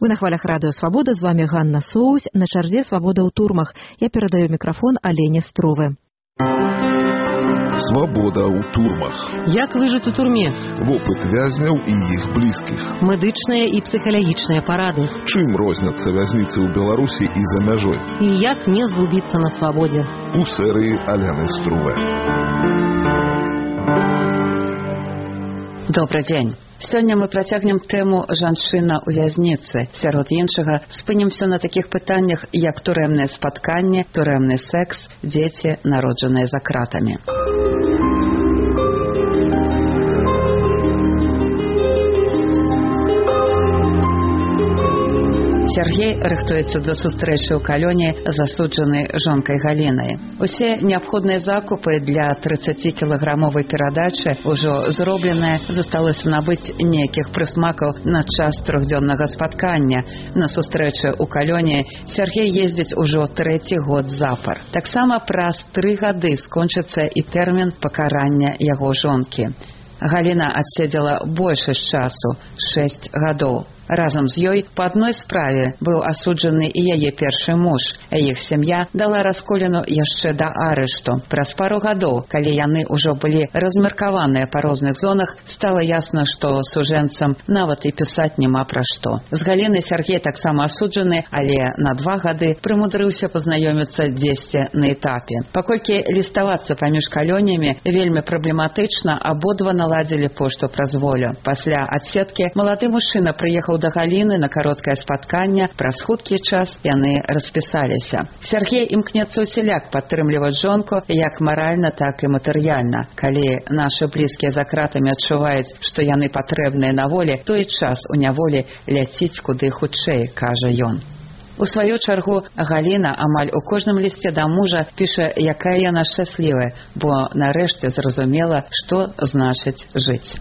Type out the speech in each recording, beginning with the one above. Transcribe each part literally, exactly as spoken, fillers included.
Вы на хвалях радыё Свабода, з вами Ганна Соусь, на чарзе «Свабода ў турмах». Я перадаю мікрафон Алене Строве. Свабода ў турмах. Як выжыць у турме? Вопыт вязняў і іх блізкіх. Медычныя і псіхалагічныя парады. Чым розняцца вязніцы ў Беларусі і за мяжой? І як не згубіцца на свабодзе? У серыі Алены Строве. Добры дзень. Сёння мы працягнем тэму «Жанчына ў вязніцы». Сярод іншага спынімся на такіх пытаннях, як турэмнае спатканне, турэмны секс, дзеці, народжаныя за кратамі. Сергей рыхтуецца да сустрэчы ў калоне з асуджанай жонкай Галінай. Усе неабходныя закупы для трыццацікілаграмовай перадачы ўжо зробленыя, засталося набыць нейкіх прысмакаў на час трохдзённага спаткання. На сустрэчы ў калоне Сергей ездзіць ужо трэці год запар. Таксама праз тры гады скончыцца і тэрмін пакарання яго жонкі. Галіна адседзела большасць часу – шэсць гадоў. Разам з ёй па адной справе быў асуджаны і яе першы муж, а іх сям'я дала расколіну яшчэ да арышту. Праз пару гадоў, калі яны ўжо былі размеркаваныя па розных зонах, стала ясна, што сужэнцам нават і пісаць няма пра што. З Галінай Сергей таксама асуджаны, але на два гады прымудрыўся пазнаёміцца дзесьці на этапе. Паколькі ліставацца паміж калонямі вельмі праблематычна, абодва наладзілі пошту праз волю. Пасля адседкі малады мужчына прыехаў да Галіны на кароткае спатканне, праз хуткі час яны распісаліся. Сергей імкнецца ўсяляк падтрымліваць жонку як маральна, так і матэрыяльна. Калі нашы блізкія за кратамі адчуваюць, што яны патрэбныя на волі, то і час у няволі ляціць куды хутчэй, кажа ён. У сваю чаргу Галіна амаль у кожным лісце да мужа піша, якая яна шчаслівая, бо нарэшце зразумела, што значыць жыць.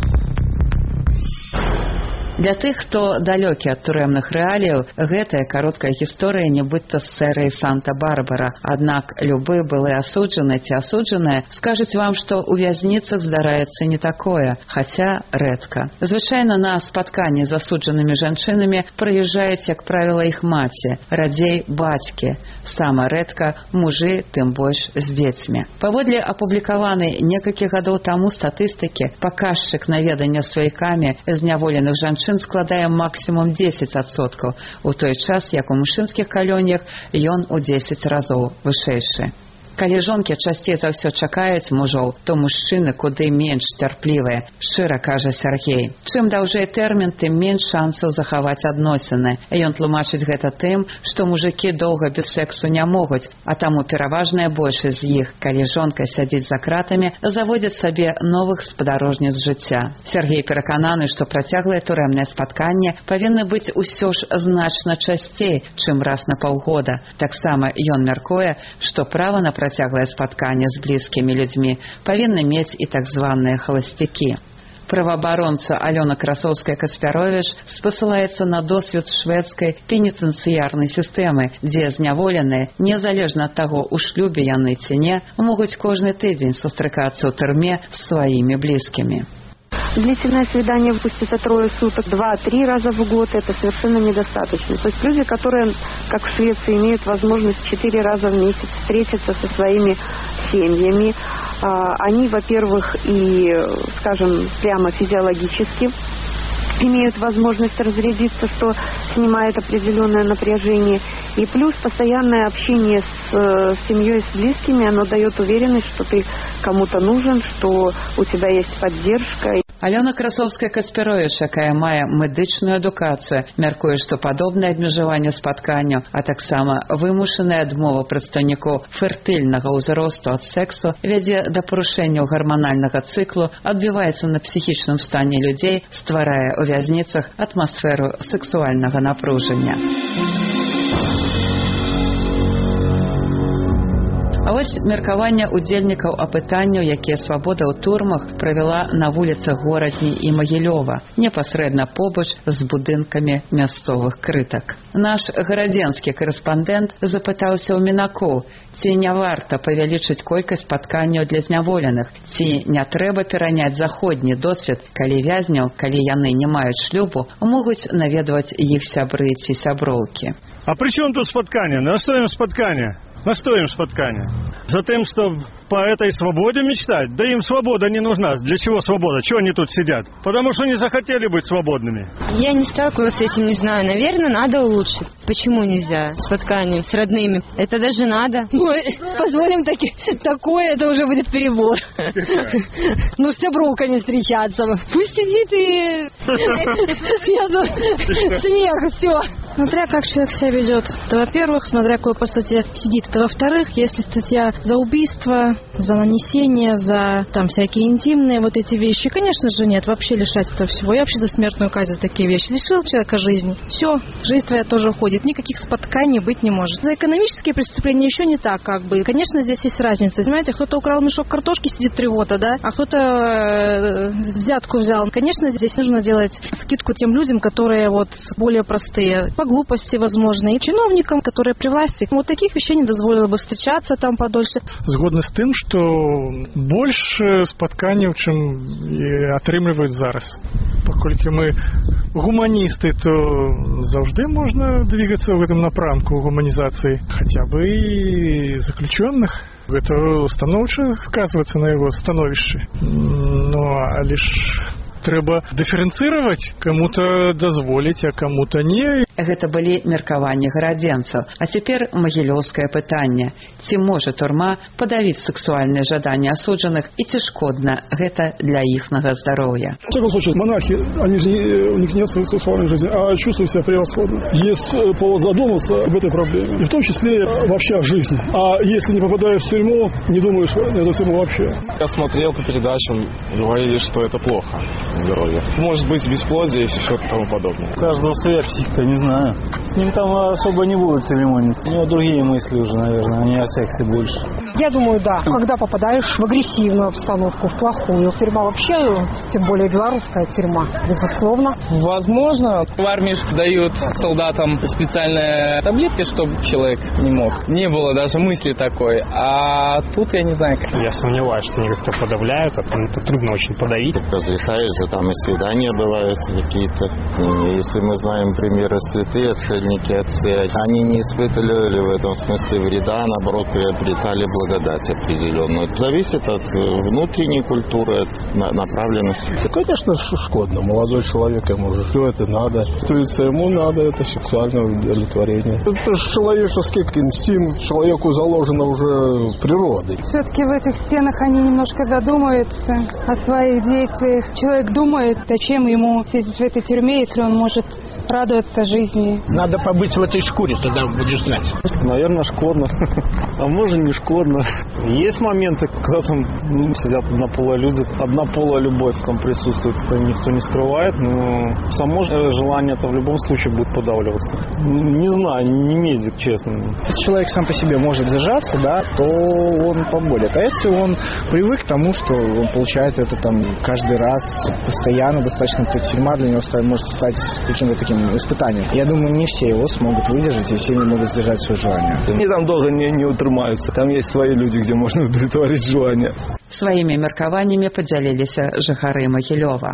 Для тых, хто далёкі ад турэмных рэаліяў, гэтая кароткая гісторыя нібыта з серыі «Санта-Барбара». Аднак любы былы асуджаны ці асуджаная скажуць вам, што ў вязніцах здараецца не такое, хаця рэдка. Звычайна на спатканні з асуджанымі жанчынамі прыязджаюць, як правіла, іх маці, радзей бацькі. Сама рэдка мужы, тым больш з дзецьмі. Паводле апублікаванай некалькі гадоў таму статыстыкі, паказчык наведання сваякамі зняволеных жанчын складае максімум дзесяць адсоткаў, у той час, як у мужчынскіх калоніях ён у дзесяць разоў вышэйшы. Калі жонкі часцей за ўсё чакаюць мужоў, то мужчыны куды менш цярплівыя, шчыра кажа Сергей. Чым даўжэй тэрмін, тым менш шансаў захаваць адносіны. Ён тлумачыць гэта тым, што мужыкі доўга без сексу не могуць, а таму пераважная большасць з іх, калі жонка сядзіць за кратамі, заводзяць сабе новых спадарожніц жыцця. Сергей перакананы, што працяглае турэмнае спатканне павінны быць усё ж значна часцей, чым раз на паўгода. Таксама ён мяркуе, што права на працяглае спатканне з блізкімі людзьмі павінны мець і так званыя халасцякі. Праваабаронца Алёна Красоўская-Каспяровіч спасылаецца на досвед шведскай пенітэнцыярнай сістэмы, дзе зняволеныя, незалежна ад таго, у шлюбе яны ці не, могуць кожны тыдзень сустракацца ў турме з сваімі блізкімі. Длительное свидание пусть это трое суток, два-три раза в год, это совершенно недостаточно. То есть люди, которые, как в Швеции, имеют возможность четыре раза в месяц встретиться со своими семьями, они, во-первых, и, скажем, прямо физиологически имеют возможность разрядиться, что снимает определенное напряжение. И плюс постоянное общение с, с семьей, с близкими, оно дает уверенность, что ты кому-то нужен, что у тебя есть поддержка. Алёна Красоўская-Каспяровіч, якая мае медычную адукацыю, мяркуе, што падобнае абмежаванне спатканню, а таксама вымушаная адмова прадстаўнікоў фертыльнага ўзросту ад сексу вядзе да парушэнняў гарманальнага цыклу, адбіваецца на псіхічным стане людзей, стварае ў вязніцах атмасферу сексуальнага напружання. А вось меркаванне удзельнікаў апытанняў, якія свабода ў турмах правяла на вуліцах Горадні і Магілёва, непасрэдна побач з будынкамі мясцовых крытак. Наш гарадзенскі корэспандэнт запытаўся ў мінакоў, ці не варта павялічыць колькасць спатканняў для зняволеных, ці не трэба пераняць заходні досвед, калі вязняў, калі яны не маюць шлюбу, могуць наведваць іх сябры ці сяброўкі. А при чем тут споткание? Настоим споткание. Настоим споткание. Затем, чтобы по этой свободе мечтать. Да им свобода не нужна. Для чего свобода? Чего они тут сидят? Потому что не захотели быть свободными. Я не сталкивалась с этим, не знаю. Наверное, надо улучшить. Почему нельзя? Споткание с родными. Это даже надо. Ой, позволим таки, такое, это уже будет перебор. Ну, с сябровками встречаться. Пусть сидит и... Смех, все. Смотря как человек себя ведет. Это, во-первых, смотря какой по статье сидит. Это, во-вторых, если статья за убийство, за нанесение, за там всякие интимные вот эти вещи, конечно же, нет. Вообще лишать этого всего. Я вообще за смертную казнь за такие вещи. Лишил человека жизни. Все, жизнь твоя тоже уходит. Никаких спотканий быть не может. За экономические преступления еще не так, как бы. Конечно, здесь есть разница. Понимаете, кто-то украл мешок картошки, сидит три года, да? А кто-то э, взятку взял. Конечно, здесь нужно делать скидку тем людям, которые вот более простые. По глупости, возможно, и чиновникам, которые при власти. Вот таких вещей не дозволило бы встречаться там подольше. Згодны з тым, што больше спатканняў, чым і атрымліваюць зараз. Паколькі мы гуманісты, то заўжды можна двигацца ў гэтым напрамку гуманізацыі. Хаця бы і заключённых. Гэта станоўча сказваецца на яго становішчы. Ну, але ж трэба дыферэнцыраваць, каму-то дазволіць, а каму-то не. Гэта былі меркаванні гарадзенцаў. А цяпер магілёўскае пытанне. Ці можа турма падавіць сексуальныя жаданні асуджаных і ці шкодна гэта для іхнага здароўя? В всяком случае, монахи, они же не, у них нет сексуальной жизни, а чувствуют себя превосходно. Есть повод задуматься об этой проблеме. И в том числе вообще о жизни. А если не попадаешь в тюрьму, не думаешь на эту тему вообще. Я смотрел по передачам, говорили, что это плохо. Здоровье. Может быть, бесплодие и все тому подобное. У каждого своя психика, не знаю. С ним там особо не будут церемониться. У него другие мысли уже, наверное, они о сексе больше. Я думаю, да. Когда попадаешь в агрессивную обстановку, в плохую, тюрьма вообще, тем более белорусская тюрьма, безусловно. Возможно, в армии дают солдатам специальные таблетки, чтобы человек не мог. Не было даже мысли такой. А тут я не знаю, как. Я сомневаюсь, что они как-то подавляют, а там это трудно очень подавить. Разрешается, там и свидания бывают какие-то. Если мы знаем примеры святые, отшельники, отцы, они не испытывали в этом смысле вреда, наоборот, приобретали благодать определенную. Зависит от внутренней культуры, от направленности. Да, конечно, шкодно. Молодой человек, ему же все это надо. Строиться ему надо, это сексуальное удовлетворение. Это же человеческий инстинкт, человеку заложено уже природой. Все-таки в этих стенах они немножко задумаются о своих действиях. Человек думает, зачем ему сидеть в этой тюрьме, если он может радоваться жизни. Надо побыть в этой шкуре, тогда будешь знать. Наверное, шкодно. А может, не шкодно. Есть моменты, когда там ну, сидят однополые люди. Однополая любовь там присутствует, это никто не скрывает, но само желание-то в любом случае будет подавливаться. Не знаю, не медик, честно. Если человек сам по себе может зажаться, да, то он поболит. А если он привык к тому, что он получает это там каждый раз, постоянно достаточно, то тюрьма для него может стать каким-то таким испытанием. Я думаю, не все его смогут выдержать, и все не могут сдержать свое желание. Они там долго не, не утрымаются. Там есть свои люди, где можно удовлетворить желание. Сваімі меркаваннямі падзяліліся жыхары Магілёва.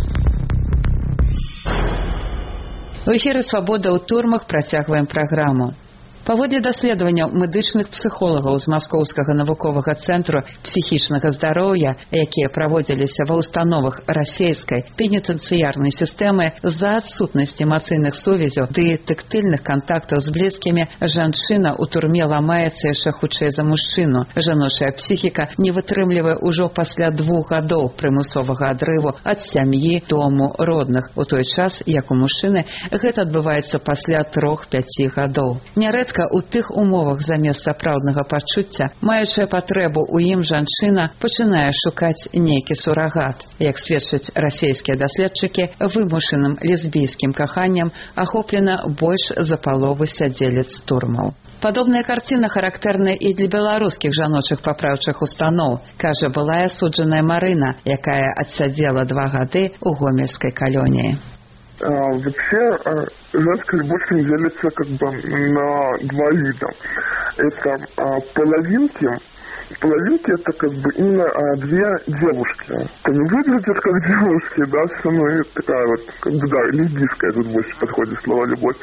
У эфіры «Свабода ў турмах» працягваем праграму. Паводле даследаванняў медычных псіхолагаў з Маскоўскага навуковага цэнтру псіхічнага здароўя, якія праводзіліся ва ўстановах расейскай пенітэнцыярнай сістэмы, з-за адсутнасці эмацыйных сувязяў ды тактыльных кантактаў з блізкімі, жанчына ў турме ламаецца яшчэ хутчэй за мужчыну. Жаночая псіхіка не вытрымлівае ўжо пасля двух гадоў прымусовага адрыву ад сям'і, дому, родных, у той час, як у мужчыны гэта адбываецца пасля трох-пяці гадоў. Нярэдка Нярэдка ў тых умовах замест сапраўднага пачуцця, маючая патрэбу ў ім жанчына пачынае шукаць нейкі сурагат. Як сведчаць расійскія даследчыкі, вымушаным лесбійскім каханнем ахоплена больш за палову сядзелец турмаў. Падобная карціна характэрна і для беларускіх жаночых папраўчых устаноў, кажа былая асуджаная Марына, якая адсядзела два гады ў гомельскай калоніі. А, вообще, женская любовь делится как бы на два вида. Это а, половинки. Половинки это как бы именно а, две девушки. Это не выглядят как девушки, да, все равно такая вот, как бы, да, лесбийская тут больше подходит слово любовь.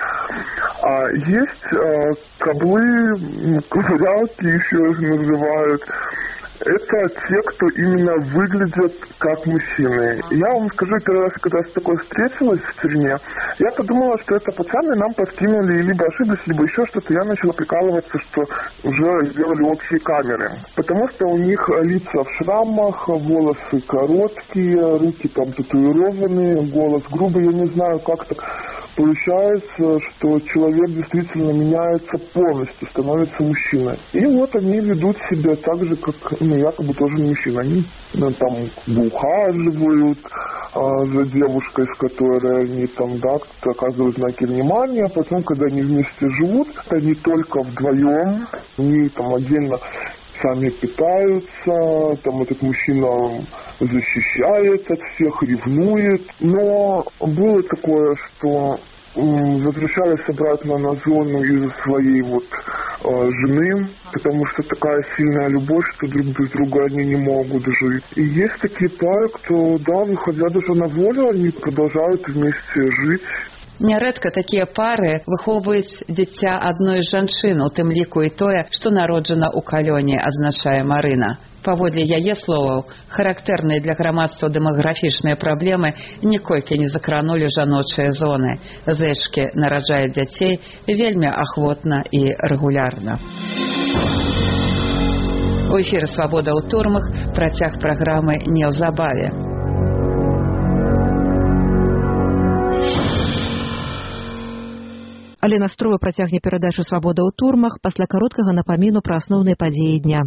А есть а, каблы, ковырялки еще их называют. Это те, кто именно выглядят как мужчины. Я вам скажу, первый раз, когда я с такой встретилась в тюрьме, я подумала, что это пацаны нам подкинули, либо ошиблись, либо еще что-то. Я начала прикалываться, что уже сделали общие камеры. Потому что у них лица в шрамах, волосы короткие, руки там татуированные, голос грубый. Я не знаю, как так получается, что человек действительно меняется полностью, становится мужчиной. И вот они ведут себя так же, как, ну, якобы тоже мужчины. Они, ну, там ухаживают а, за девушкой, с которой они там, да, оказывают знаки внимания. А потом, когда они вместе живут, они только вдвоем, они там отдельно сами питаются, там этот мужчина защищает от всех, ревнует. Но было такое, что возвращались обратно на зону из-за своей вот э, жены, потому что такая сильная любовь, что друг без друга они не могут жить. И есть такие пары, кто, да, выходя даже на волю, они продолжают вместе жить. Нярэдка такія пары выхоўваюць дзіця адной з жанчын, у тым ліку і тое, што народжана ў калоніі, азначае Марына. Паводле яе словаў, характэрныя для грамадства дэмаграфічныя праблемы ніколькі не закранулі жаночыя зоны. Зэчкі нараджаюць дзяцей вельмі ахвотна і рэгулярна. У эфіры «Свабода ў турмах», працяг праграмы неўзабаве. Але настрова працягне перадачу «Свабода ў турмах» пасля кароткага напаміну пра асноўныя падзеі дня.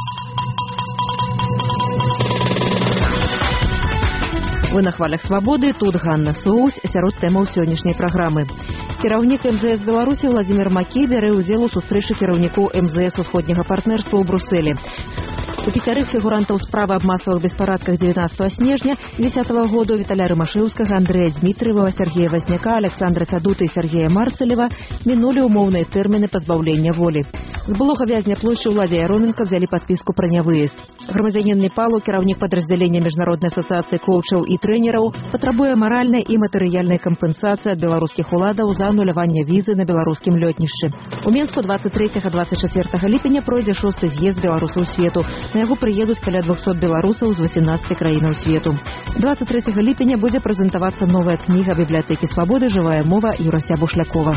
Вы на хвалях свабоды, тут Ганна Соус, сярод тэмаў сённяшняй праграмы. Кіраўнік эм зэ эс Беларусі Владзімір Макі бярэ ўдзел у сустрэчы кіраўнікоў эм зэ эс усходняга партнерства ў Брусэлі. У пяцярых фігурантаў справы аб масавых беспарадках дзевятнаццатага снежня дзесятага году Віталя Рымашэўскага, Андрэя Дмітрыева, Сергея Вазняка, Александра Фядута і Сергея Марцалева мінулі ўмоўныя тэрміны пазбаўлення волі. З былога вязня плошчы Уладзя Яроменка взялі падпіску пра нявыезд. Грамадзянін Непалу, кіраўнік падраздзялення міжнароднай асацыяцыі коучаў і трэнераў, патрабуе маральнай і матэрыяльнай кампенсацыі ад беларускіх уладаў за ануляванне візы на беларускім лётнішчы. У Менску дваццаць трэцяга - дваццаць чацвёртага ліпеня пройдзе шосты з'езд беларусаў свету. На яго прыедуць каля двухсот беларусаў з васемнаццаці краінаў свету. дваццаць трэцяга ліпеня будзе прэзентавацца новая кніга бібліятэкі свабоды «Жывая мова» Юрася Бушлякова.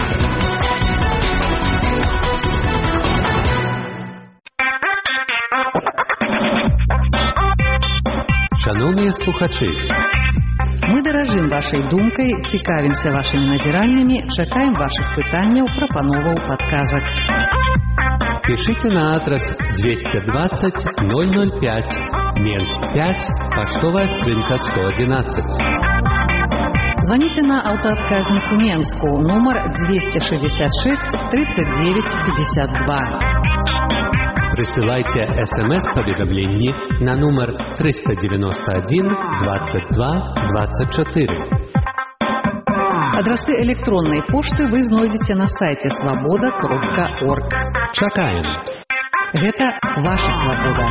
Шановні слухачі, мы даражым вашай думкай, цікавімся вашымі назіраннямі, чакаем вашых пытанняў, прапановаў, падказак. Пишите на адрес двести двадцать ноль ноль пять, Менск пять, поштовая скрынка сто одиннадцать. Звоните на аўтаадказнік у Менску, номер двести шестьдесят шесть тридцать девять пятьдесят два. Присылайте смс-поведомление на номер триста девяносто один двадцать два двадцать четыре. Адрасы электронной пошты вы знойдзеце на сайте свобода кропка орг. Чакаем. Гэта ваша свабода.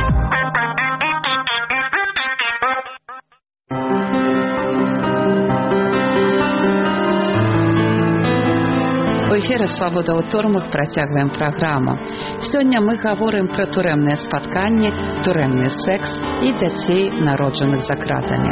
У эфіры «Свабода ў турмах» працягваем праграму. Сёння мы гаворым пра турэмныя спатканні, турэмны секс і дзяцей, народжаных за кратамі.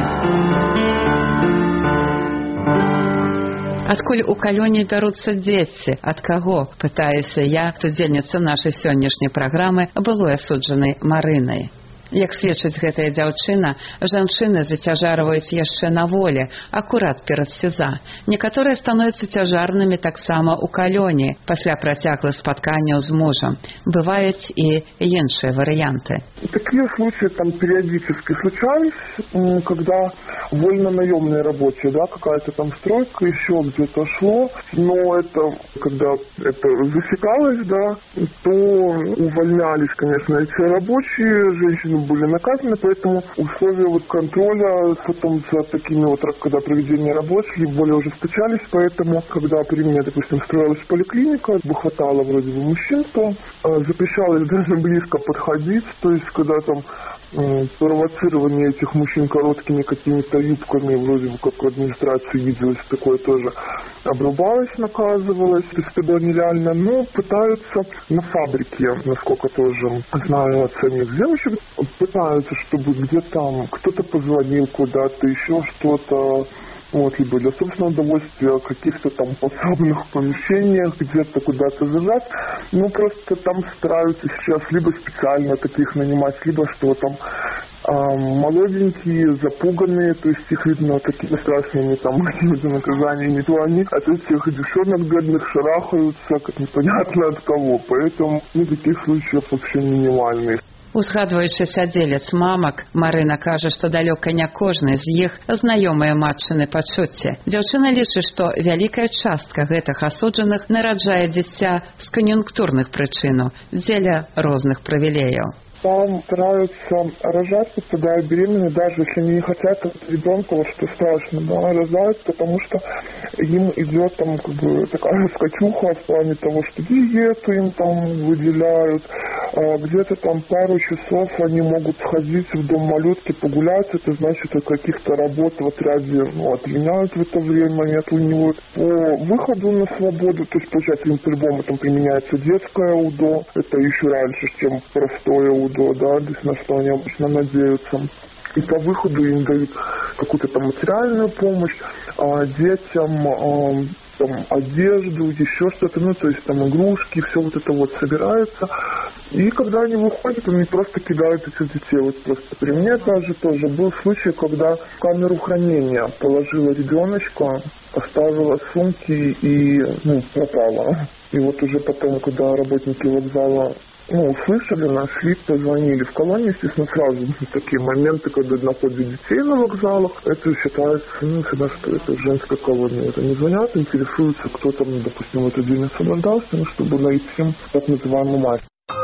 Адкуль у калоніі бяруцца дзеці? Ад каго? Пытаюся я, удзельніца нашай сённяшняй праграмы, былой асуджанай Марынай. Як сведчыць гэтая дзяўчына, жанчыны зацяжарваюць яшчэ на волі, акурат перад сеза. Некаторыя становяцца цяжарнымі таксама ў калоніі пасля працяглых спатканняў з мужам. Бываюць і іншыя варыянты. Такие случаи там периодически случались, когда вольно-наемные рабочие, да, какая-то там стройка, еще где-то шло, но это, когда это засекалось, да, то увольнялись, конечно, эти рабочие, женщины были наказаны, поэтому условия вот контроля потом за такими вот, когда проведение работ шли, более ужесточались, поэтому, когда при мне, допустим, строилась поликлиника, бы хватало вроде бы мужчин, то э, запрещалось даже близко подходить, то есть когда там э, провоцирование этих мужчин короткими какими-то юбками, вроде бы как в администрации виделось, такое тоже обрубалось, наказывалось, то есть это нереально, но пытаются на фабрике, насколько тоже знаю от самих девочек, пытаются, чтобы где там кто-то позвонил куда-то, еще что-то, вот, либо для собственного удовольствия, каких-то там подсобных помещениях, где-то куда-то зажать. Ну, просто там стараются сейчас либо специально таких нанимать, либо что там э, молоденькие, запуганные, то есть их видно такими страшными там какими-то наказаниями, то они от этих девчонок бедных шарахаются, как непонятно от кого. Поэтому ну, таких случаев вообще минимальных. Узгадваючы сядзелец мамак, Марына кажа, што далёка не кожны з іх знаёмыя матчыны пачуцці. Дзяўчына лічыць, што вялікая частка гэтых асуджаных нараджае дзіця з кан'юнктурных прычынаў, дзеля розных прывілеяў. Там стараются рожать, попадают беременные, даже если они не хотят ребенка, вот что страшно, да, рожают, потому что им идет там как бы такая скачуха в плане того, что диету им там выделяют, а где-то там пару часов они могут сходить в дом малютки, погулять, это значит от каких-то работ в отряде ну, отменяют в это время, нет у него. По выходу на свободу, то есть получается им по-любому там применяется детское УДО, это еще раньше, чем простое УДО. Да, здесь на что они обычно надеются. И по выходу им дают какую-то там материальную помощь, а детям а, там, одежду, еще что-то, ну, то есть там игрушки, все вот это вот собирается. И когда они выходят, они просто кидают этих детей. Вот просто при мне даже тоже был случай, когда в камеру хранения положила ребеночка, оставила сумки и, ну, пропала. И вот уже потом, когда работники вокзала ну, услышали, нашли, позвонили в колонию, естественно, сразу такие моменты, когда находят детей на вокзалах, это считается, ну, всегда, что это женская колония. Это не звонят, интересуются, кто там, допустим, в этот день освобождался, ну, чтобы найти так называемую мать.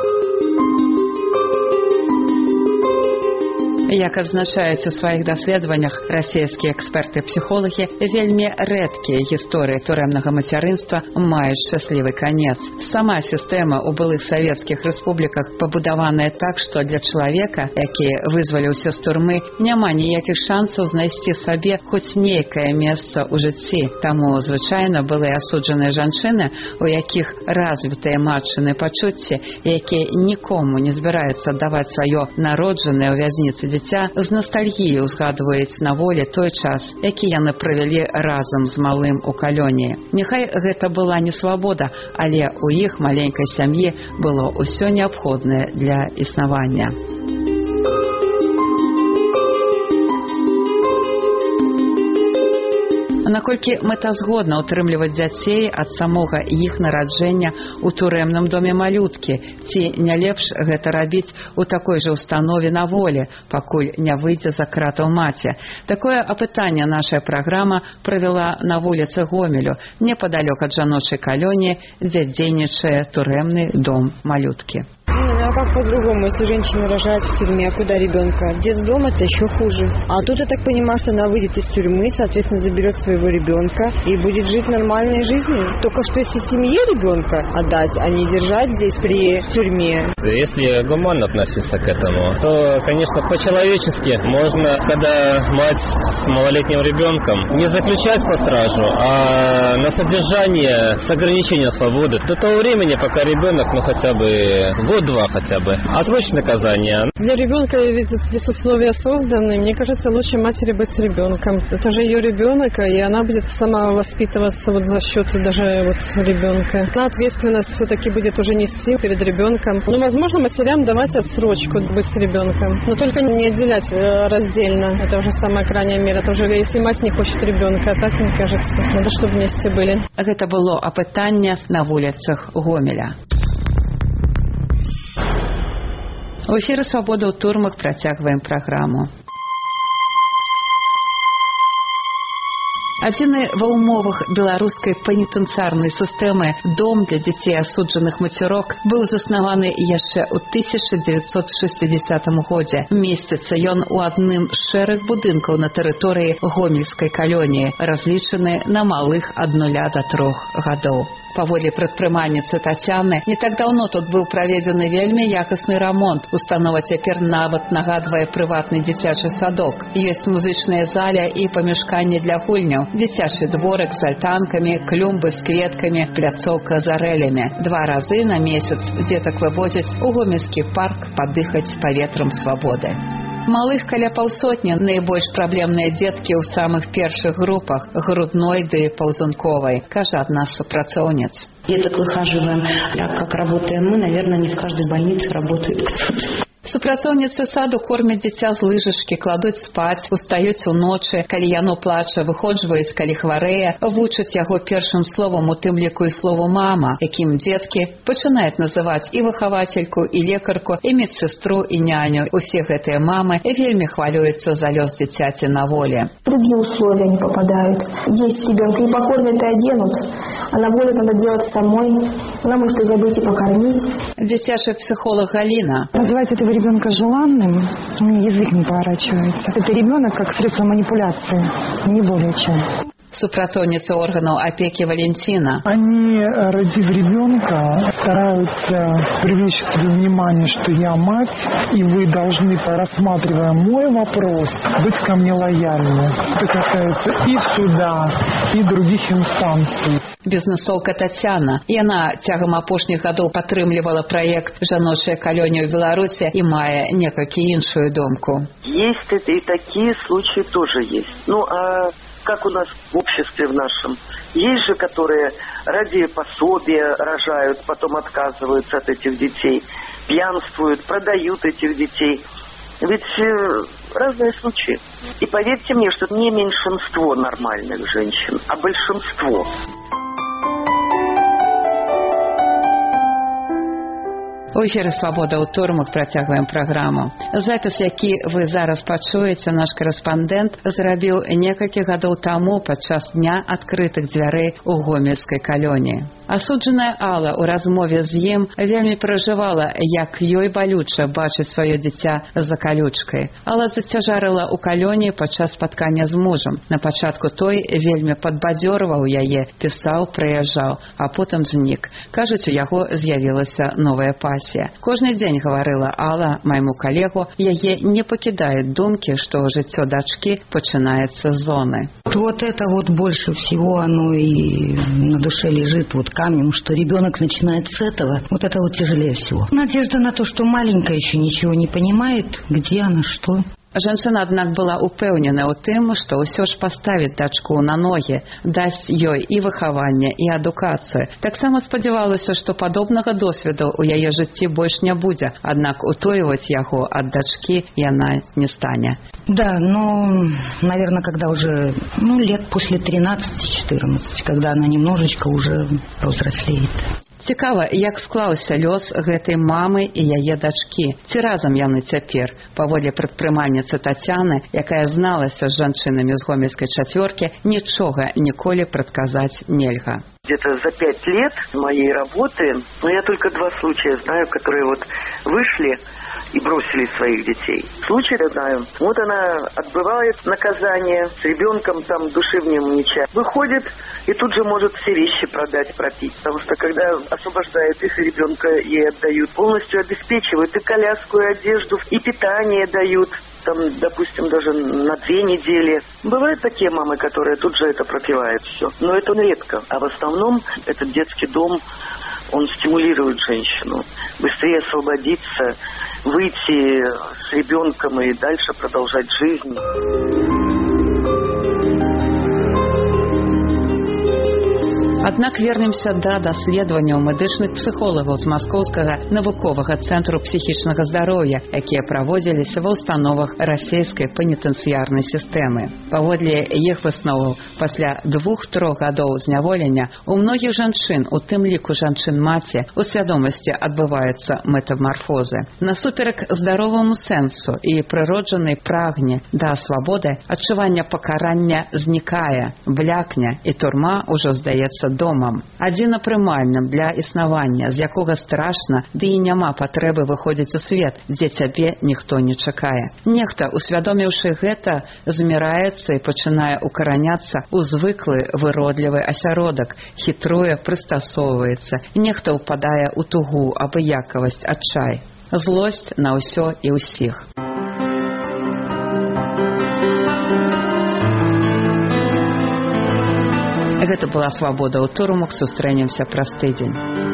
Як адзначаюць у сваіх даследаваннях расійскія эксперты-псіхолагі, вельмі рэдкія гісторыі турэмнага мацярынства маюць шчаслівы канец. Сама сістэма ў былых савецкіх рэспубліках пабудаваная так, што для чалавека, які вызваліўся з турмы, няма ніякіх шансаў знайсці сабе хоць нейкае месца ў жыцці. Таму звычайна былыя асуджаныя жанчыны, у якіх развітыя матчыны пачуцці, якія нікому не збіраюцца аддаваць сваё народжанае ў вязніцы дзіця, з ностальгіяй узгадваюць на волі той час, які яны правялі разам з малым у калоніі. Няхай гэта была не свабода, але ў іх маленькай сям'і было ўсё неабходнае для існавання. Наколькі мэтазгодна ўтрымліваць дзяцей ад самога іх нараджэння ў турэмным доме малюткі, ці не лепш гэта рабіць у такой жа установе на волі, пакуль не выйдзе за кратаў маці? Такое апытанне наша праграма правяла на вуліцы Гомелю, непадалёк ад жаночай калоніі, дзе дзейнічае турэмны дом малюткі. А как по-другому, если женщина рожает в тюрьме, а куда ребенка? В детдом это еще хуже. А тут я так понимаю, что она выйдет из тюрьмы, соответственно, заберет своего ребенка и будет жить нормальной жизнью. Только что если семье ребенка отдать, а не держать здесь при тюрьме. Если гуманно относиться к этому, то, конечно, по-человечески можно, когда мать с малолетним ребенком, не заключать по стражу, а на содержание с ограничением свободы до того времени, пока ребенок, ну хотя бы год-два, хотя бы. Отсрочное наказание. Для ребенка ведь здесь условия созданы. Мне кажется, лучше матери быть с ребенком. Это же ее ребенок, и она будет сама воспитываться вот за счет даже вот ребенка. Она ответственность все-таки будет уже нести перед ребенком. Ну, возможно, матерям давать отсрочку быть с ребенком, но только не отделять раздельно. Это уже самая крайняя мера. Это уже если мать не хочет ребенка, а так, мне кажется, надо, чтобы вместе были. Это было опытание на улицах Гомеля. У эфіры «Свабода ў турмах» працягваем праграму. Адзіны ва ўмовах беларускай пенітэнцыярнай сістэмы дом для дзяцей асуджаных мацярок быў заснаваны яшчэ ў тысяча дзевяцьсот шэсцідзесятым годзе. Месціцца ён у адным з шэраг будынкаў на тэрыторыі гомельскай калоніі, разлічаны на малых ад нуля да трох гадоў. Паводле прадпрымальніцы Тацяны, не так даўно тут быў праведзены вельмі якасны рамонт. Установа цяпер нават нагадвае прыватны дзіцячы садок. Ёсць музычная заля і памяшканні для гульняў, дзіцячы дворык з альтанкамі, клумбы з кветкамі, пляцоўка з арэлямі. Два разы на месяц дзетак вывозяць у гомельскі парк падыхаць паветрам свабоды. Малых каля паўсотні, найбольш праблемныя дзеткі ў самых першых групах, грудной ды паўзунковай, кажа адна з супрацоўніц. Деток выхаживаем, так как работаем мы, наверное, не в каждой больнице работает кто-то. Супрацоўніцы саду кормяць дзіця з лыжачкі, кладуць спаць, устаюць уночы, калі яно плача, выходжваюць, калі хварэе, вучаць яго першым словам, у тым ліку і слову «мама», якім дзеткі пачынаюць называць і выхавацельку, і лекарку, і медсестру, і няню. Усе гэтыя мамы вельмі хвалююцца за лёс дзіцяці на воле. В другие условия не попадают. Есть ребенка и покормят, и оденут, а на воле надо делать самой. Она может и забыть, и покормить. Дзіцячы психолог Галина. Называть этого ребенка желанным, мне язык не поворачивается. Это ребенок как средство манипуляции, не более чем. Супрацоўніца органаў опеки Валентина. Они, родив ребенка, стараются привлечь к себе внимание, что я мать, и вы должны, рассматривая мой вопрос, быть ко мне лояльны. Это касается и суда, и других инстанций. Бізнесоўка Тацяна. Яна цягам апошніх гадоў падтрымлівала праект «Жаночая калонія ў Беларусі» и мае некалькі іншую думку. Есть это и такие случаи тоже есть. Ну, а как у нас в обществе в нашем? Есть же, которые ради пособия рожают, потом отказываются от этих детей, пьянствуют, продают этих детей. Ведь э, разные случаи. И поверьте мне, что не меньшинство нормальных женщин, а большинство. У эфіры «Свабода ў турмах» працягваем праграму. Запіс, які вы зараз пачуеце, наш корэспандэнт зрабіў некалькі гадоў таму падчас дня адкрытых дзвярэй у гомельскай калоніі. Асуджаная Алла ў размове з ім вельмі перажывала, як ёй балюча бачыць сваё дзіця за калючкай. Алла зацяжарыла ў калоніі падчас спаткання з мужам. На пачатку той вельмі падбадзёрваў яе, пісаў, прыязджаў, а потым знік. Кажуць, у яго з'явілася новая пасія. Кожны дзень, гаварыла Алла майму калегу, яе не пакідаюць думкі, што жыццё дачкі пачынаецца з зоны. Вот это вот больше всего оно и на душе лежит вот камнем, что ребенок начинает с этого. Вот это вот тяжелее всего. Надежда на то, что маленькая еще ничего не понимает, где она, что. Жанчына, аднак, была упэўнена ў тым, што ўсё ж паставіць дачку на ногі, дасць ёй і выхаванне, і адукацыю. Таксама спадзявалася, што падобнага досведу ў яе жыцці больш не будзе, аднак утойваць яго ад дачкі яна не стане. Да, но, наверное, когда уже, ну, лет после тринадцати-четырнадцати, когда она немножечко уже повзрослеет. Цікава, як склаўся лёс гэтай мамы і яе дачкі. Ці разам яны цяпер? Паводле прадпрымальніцы Тацяны, якая зналася з жанчынамі з гомельскай чацвёркі, нічога ніколі прадказаць нельга. Где-то за пять лет моей работы, но я только два случая знаю, которые вот вышли и бросили своих детей. Случай я знаю. Вот она отбывает наказание с ребенком, там души в нем не чая. Выходит и тут же может все вещи продать, пропить. Потому что когда освобождают их, и ребенка ей отдают, полностью обеспечивают и коляску, и одежду, и питание дают. Там, допустим, даже на две недели. Бывают такие мамы, которые тут же это пропивают все. Но это редко. А в основном этот детский дом он стимулирует женщину быстрее освободиться, выйти с ребенком и дальше продолжать жизнь. Аднак вернемся да даследаванняў медычных псіхолагаў з маскоўскага навуковага цэнтру псіхічнага здароўя, якія праводзіліся ва ўстановах расійскай пенітэнцыярнай сістэмы. Паводле іх высноваў, пасля двух-трох гадоў зняволення у многіх жанчын, у тым ліку жанчын-маці, у свядомасці адбываюцца метамарфозы. Насуперак здароваму сэнсу і прыроджанай прагне да свабоды, адчуванне пакарання знікае, блякне, і турма ўжо здаецца домам, адзінапрымальным для існавання, з якога страшна, ды і няма патрэбы выходзіць у свет, дзе цябе ніхто не чакае. Нехта, усвядоміўшы гэта, зміраецца і пачынае укараняцца ў звыклы выродлівы асяродак, хітруе, прыстасоўваецца. Нехта ўпадае ў тугу, абыякавасць, адчай, злосць на ўсё і ўсіх. Гэта была «Свабода ў турмах». Сустрэнемся праз тыдзень.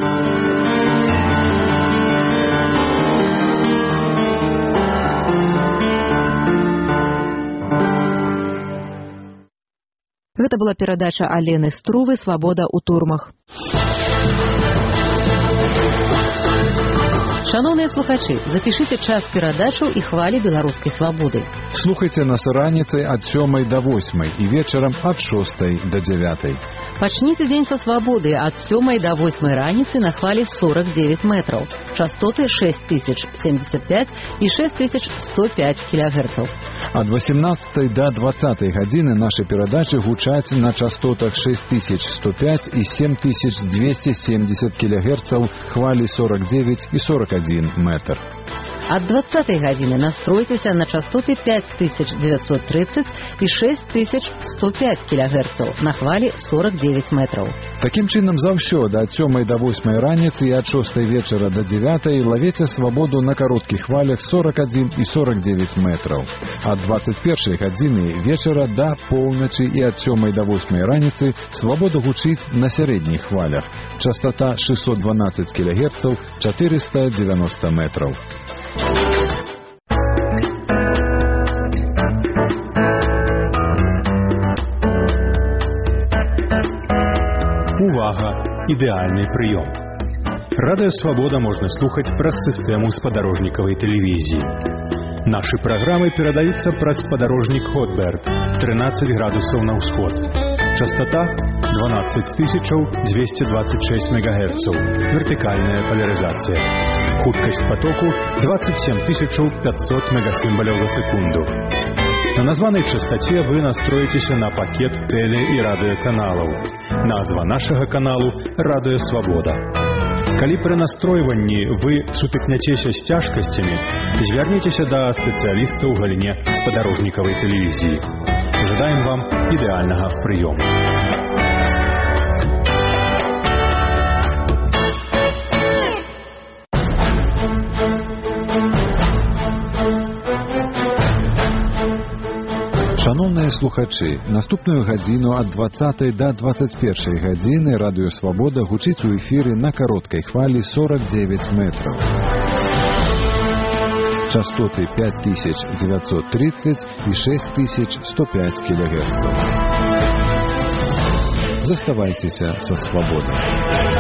Гэта была перадача Алены Струвы «Свабода ў турмах». Шановные слухачи, запишите час перадачу и хвали белорусской свободы. Слухайте нас раніцай ад сёмай до восьмай и вечером от шостой до девятой. Почните день со свободы от сёмай до восьмай раніцы на хвале сорок девять метров. Частоты шесть тысяч семьдесят пять и шесть тысяч сто пять килогерцев. От восемнадцатой до двадцатой гадзіны наши передачи гучаць на частотах шесть тысяч сто пять и семь тысяч двести семьдесят килогерцев, хвали сорок девять и сорок один метр. От двадцатой гадзіны настройтесь на частоты пять тысяч девятьсот тридцать и шесть тысяч сто пять килогерцев на хвале сорок девять метров. Таким чынам заўсёды ад сёмай до восьмай раніцы и от шостой вечера до девятой ловите свободу на коротких хвалях сорок один и сорок девять метров. От двадцать первой гадзіны вечера до полночи и от сёмай до восьмай раніцы свободу гучыць на средних хвалях. Частота шестьсот двенадцать килогерцев, четыреста девяносто метров. Увага! Ідэальны прыём. Радыё Свабода можна слухаць праз сістэму спадарожнікавай тэлевізіі. Нашы праграмы перадаюцца праз спадарожнік Хотберт, тринадцать градусаў на ўсход. Частота двенадцать тысяч двести двадцать шесть мегагерцев. Вертикальная поляризация. Хуткость потоку двадцать семь тысяч пятьсот мегасимволов за секунду. На названной частоте вы настроитесь на пакет теле- и радиоканалов. Назва нашего каналу «Радио Свобода». Калі при настройванні вы сутыкняцеся з цяжкасцямі, звярніцеся да спецыяліста ў галіне спадарожнікавай тэлевізіі. Жадаем вам ідэальнага прыёму. Шановныя слухачы, наступную гадзіну ад двадцатай до двадцать первой гадзіны радыё Свабода гучыць у эфіры на кароткай хвалі сорок девять метров. Частоты пять тысяч девятьсот тридцать и шесть тысяч сто пять килогерцев. Заставайтесь со свободой.